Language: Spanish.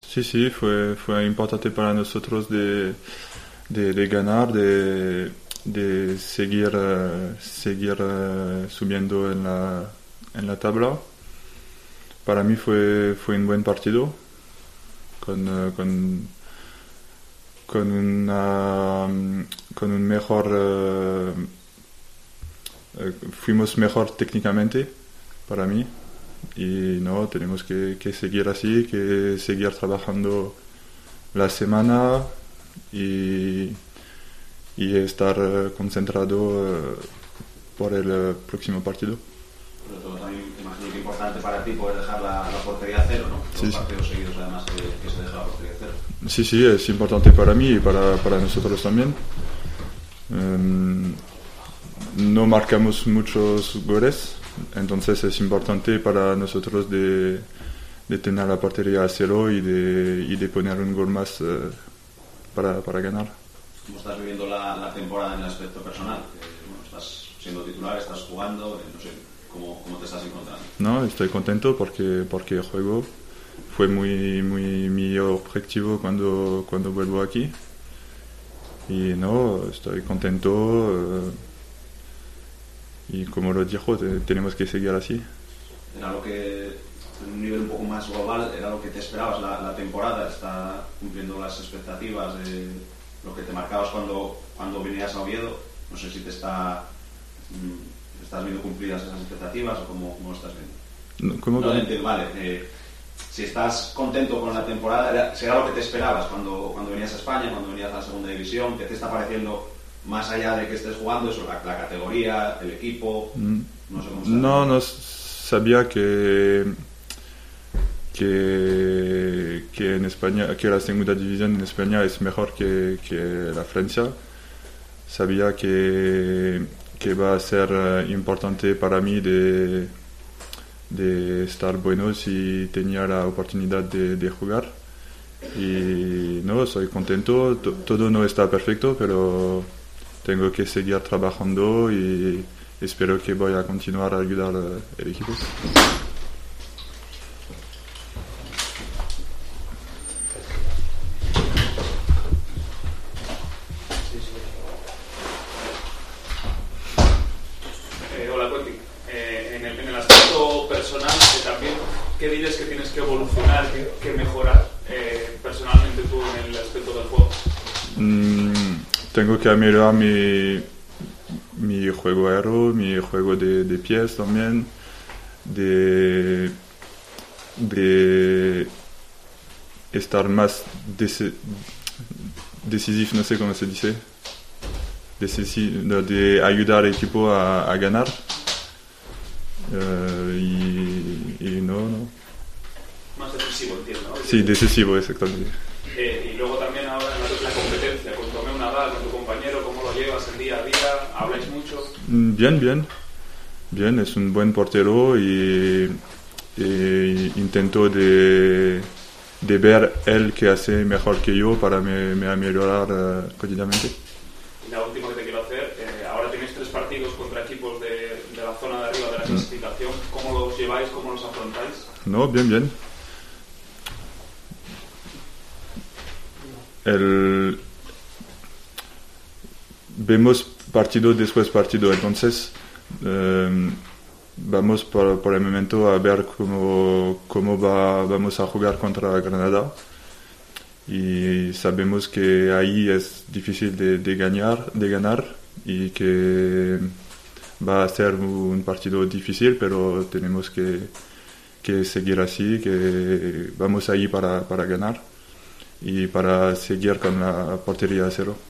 Sí, sí, fue importante para nosotros de ganar, de seguir subiendo en la tabla. Para mí fue un buen partido, con, eh, con, con un mejor... fuimos mejor técnicamente para mí y no, tenemos que seguir así, que seguir trabajando la semana y, y estar concentrado por el próximo partido. Sobre todo también me imagino que importante para ti poder dejar la portería a cero, ¿no? Sí, Dos sí. partidos seguidos además que se deja la portería a cero. Sí, sí, es importante para mí y para nosotros también. No marcamos muchos goles, entonces es importante para nosotros de tener la portería a cero y de poner un gol más para ganar. ¿Cómo estás viviendo la temporada en el aspecto personal? Bueno, estás siendo titular, estás jugando, no sé, ¿cómo te estás encontrando? No, estoy contento porque el juego fue muy mi objetivo cuando vuelvo aquí. Y no, estoy contento y como lo dijo, tenemos que seguir así. Era lo que, en un nivel un poco más global, era lo que te esperabas la temporada, está cumpliendo las expectativas de lo que te marcabas cuando venías a Oviedo. No sé si estás viendo cumplidas esas expectativas o cómo lo estás viendo. No, ¿cómo? No, vale, si estás contento con la temporada, ¿será lo que te esperabas cuando venías a España, cuando venías a la segunda división? ¿Qué te está pareciendo, más allá de que estés jugando, eso, la categoría, el equipo? No sé cómo está. No sabía que en España, que la segunda división en España es mejor que la Francia. Sabía que va a ser importante para mí de estar bueno si tenía la oportunidad de jugar. Y no, soy contento. Todo no está perfecto, pero tengo que seguir trabajando y espero que voy a continuar a ayudar al equipo. Hola, Quentin. En el aspecto personal, también, ¿qué dirías que tienes que evolucionar, que mejorar personalmente tú en el aspecto del juego? Tengo que mejorar mi juego aéreo, mi juego de pies también, de estar más decisivo, no sé cómo se dice, de ayudar al equipo a ganar. Y no. Más decisivo, entiendo, ¿no? Sí, decisivo, exactamente. Y luego también ahora la competencia con Tomeu Nadal, con tu compañero, ¿cómo lo llevas el día a día? ¿Habláis mucho? Bien, es un buen portero y intento de ver él que hace mejor que yo para mejorar continuamente. Y la última que te quiero hacer, ahora tenéis 3 partidos contra equipos de la zona de arriba de la clasificación. ¿Cómo los lleváis? ¿Cómo los afrontáis? No, bien. Vemos partido después partido, entonces vamos por el momento a ver cómo vamos a jugar contra Granada y sabemos que ahí es difícil de ganar y que va a ser un partido difícil, pero tenemos que seguir así, que vamos ahí para ganar y para seguir con la portería a cero.